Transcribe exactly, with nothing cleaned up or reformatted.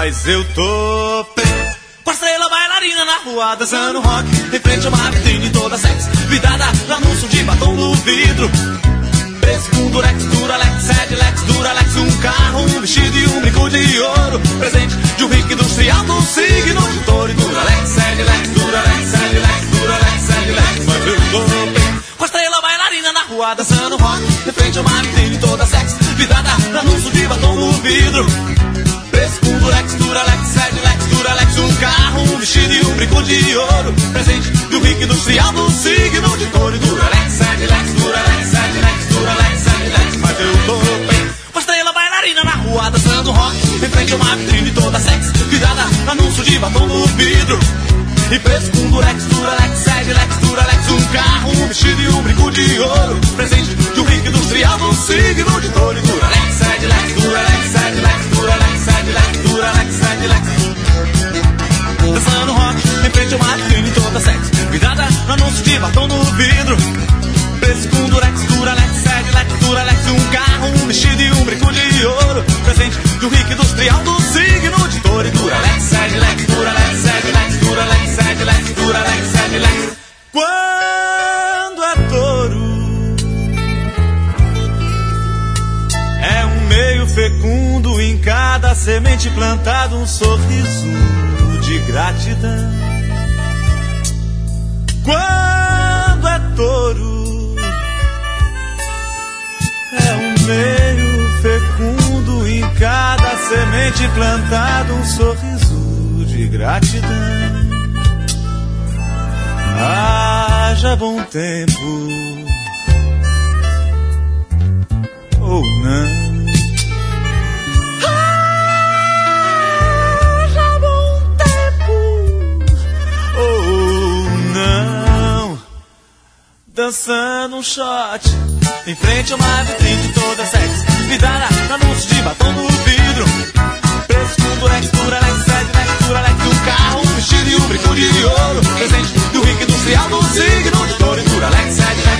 Mas eu topei com a estrela bailarina na rua dançando rock, em frente a uma vitrine toda sexy, vidada no anúncio de batom no vidro. Preço com durex, duralex, sedlex, duralex, um carro, um vestido e um brinco de ouro. Presente de um rico industrial do signo de touro. Duralex, sedlex, duralex, sedlex, duralex, sedlex. Mas eu topei com a estrela bailarina na rua dançando rock, em frente a uma vitrine toda sexy, vidada no anúncio de batom no vidro. Preço com durex, duralex, sedlex, duralex, um carro, um vestido e um brinco de ouro. Presente do rico industrial do signo de touro. Duralex, sedlex, duralex, sedlex, duralex, sedlex. Mas eu topei com a estrela bailarina na rua dançando rock, em frente a uma vitrine toda sexy, virada anúncio de batom no vidro. E preço com durex, duralex, sedlex, duralex, um carro, um vestido e um brinco de ouro. Presente de um rico industrial do signo de touro. Duralex, sedlex, duralex, sedlex, duralex, sedlex, duralex, sedlex. Dançando rock, em frente a uma vitrine toda sexy, virada no anúncio de batom no vidro. Preço com durex, duralex, sedlex, duralex, um carro, um vestido e um brinco de ouro. Presente de um rico industrial do signo de touro. Duralex, sedlex, duralex, sedlex, duralex, sedlex, duralex, sedlex. Quando é touro, é um meio fecundo, em cada semente plantado um sorriso de gratidão. Quando é touro, é um meio fecundo, em cada semente plantado um sorriso de gratidão. Haja bom tempo ou não. Haja bom tempo ou não. Dançando um shot em frente a uma vitrine toda sexy, vidada no anúncio de batom no vidro. Preço com durex, duralex, sedlex, duralex, um carro, um vestido e um brinco de ouro. Presente do rico industrial do signo de touro. Duralex, sedlex,